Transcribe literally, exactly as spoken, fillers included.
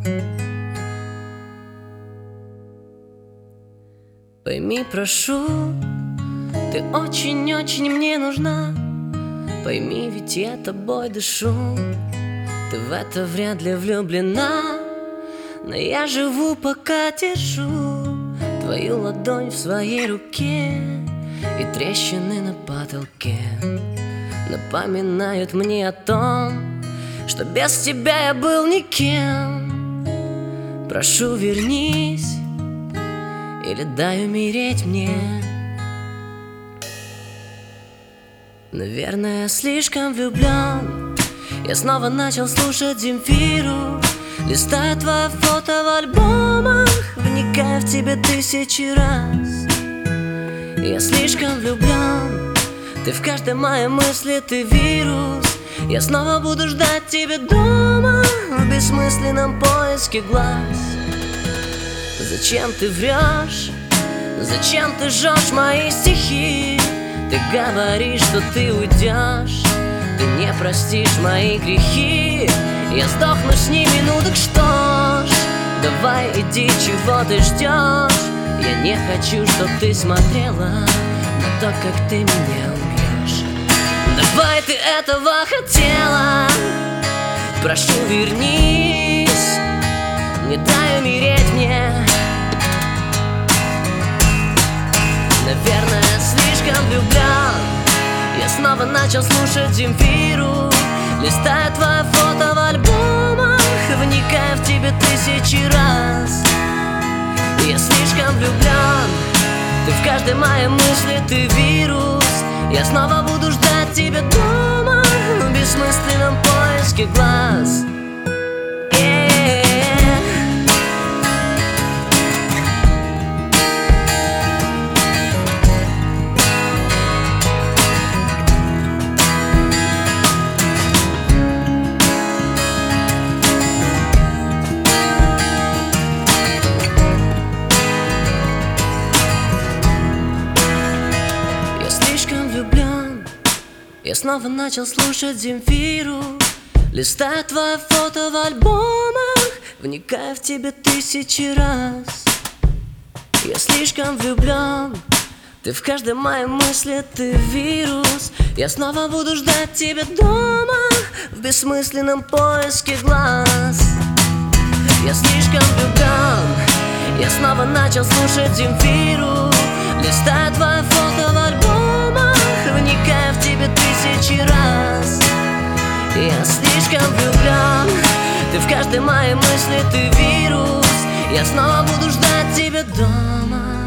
Пойми, прошу, ты очень-очень мне нужна. Пойми, ведь я тобой дышу. Ты в это вряд ли влюблена, но я живу, пока держу твою ладонь в своей руке. И трещины на потолке напоминают мне о том, что без тебя я был никем. Прошу, вернись, или дай умереть мне. Наверное, я слишком влюблен. Я снова начал слушать Земфиру, листая твои фото в альбомах, вникая в тебя тысячи раз. Я слишком влюблен. Ты в каждой моей мысли, ты вирус. Я снова буду ждать тебя дома в бессмысленном поиске глаз. Зачем ты врешь? Зачем ты жжешь мои стихи? Ты говоришь, что ты уйдешь, ты не простишь мои грехи. Я сдохну с ними, ну так что ж, давай иди, чего ты ждешь? Я не хочу, чтоб ты смотрела на то, как ты меня убьешь. Давай, ты этого хотела. Прошу, вернись, не дай умереть мне. Наверное, я слишком влюблен. Я снова начал слушать Земфиру, листая твои фото в альбомах, вникая в тебя тысячи раз. Я слишком влюблен. Ты в каждой моей мысли, ты вирус. Я снова буду ждать тебя дома в бессмысленном поиске глаз. Я снова начал слушать Земфиру, листая твои фото в альбомах, вникая в тебя тысячи раз. Я слишком влюблен. Ты в каждой моей мысли, ты вирус. Я снова буду ждать тебя дома в бессмысленном поиске глаз. Я слишком влюблен. Я снова начал слушать Земфиру, листая твои фото в альбомах, вникая в тебя тысячи раз. Я слишком влюблен. Ты в каждой моей мысли, ты вирус. Я снова буду ждать тебя дома